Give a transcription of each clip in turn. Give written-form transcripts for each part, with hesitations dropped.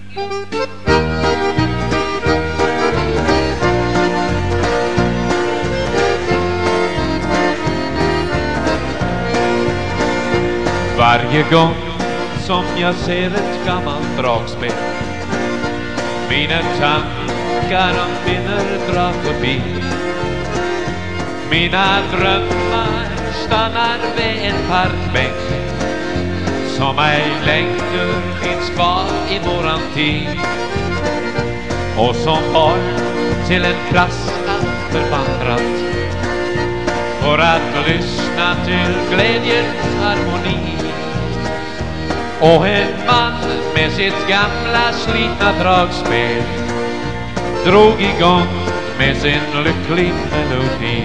Varje gång som jag ser ett gammalt dragspel, mina tankar om minner drar förbi. Mina drömmar stannar vid en parkbänk som ej längre finns kvar i våran tid, och som var till en plats förvandrat för att lyssna till glädjens harmoni. Och en man med sitt gamla slitna dragspel drog igång med sin lycklig melodi.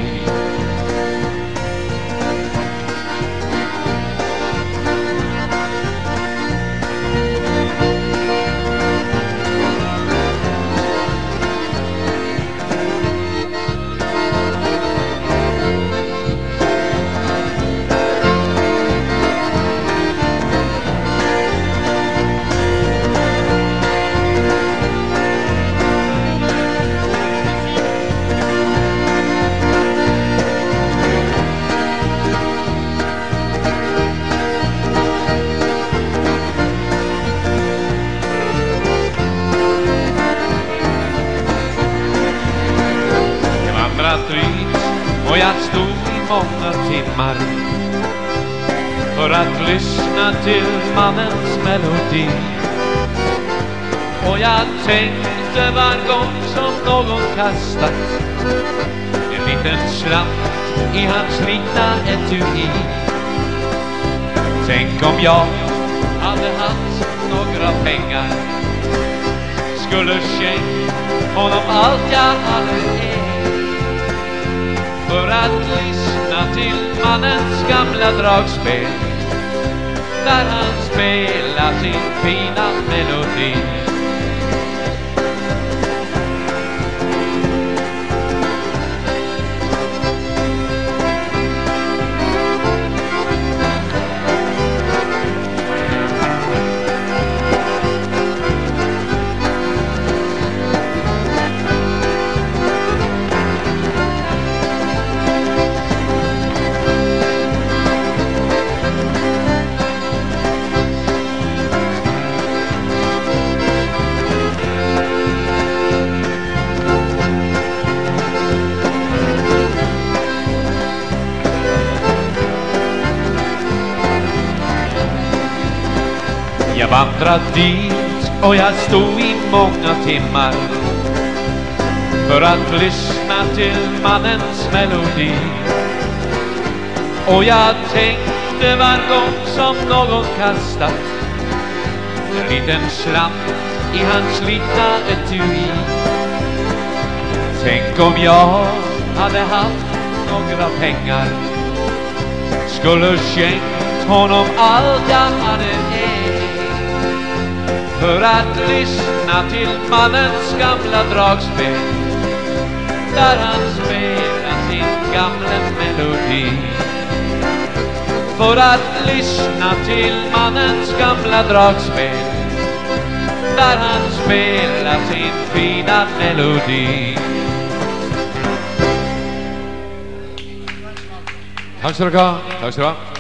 Och jag stod i många timmar för att lyssna till mannens melodi. Och jag tänkte var gång som någon kastat en liten slant i hans slitna etui. Tänk om jag hade haft några pengar, skulle skänka honom allt jag hade för att lyssna till mannens gamla dragspel, där han spelar sin fina melodi. Jag vandrade dit och jag stod i många timmar för att lyssna till mannens melodi. Och jag tänkte var gång som någon kastat en liten slant i hans slitna etui. Tänk om jag hade haft några pengar, skulle skänkt honom allt jag hade för att lyssna till mannens gamla dragspel, där han spelar sin gamla melodi. För att lyssna till mannens gamla dragspel, där han spelar sin fina melodi. Tack ska du ha. Tack ska du ha.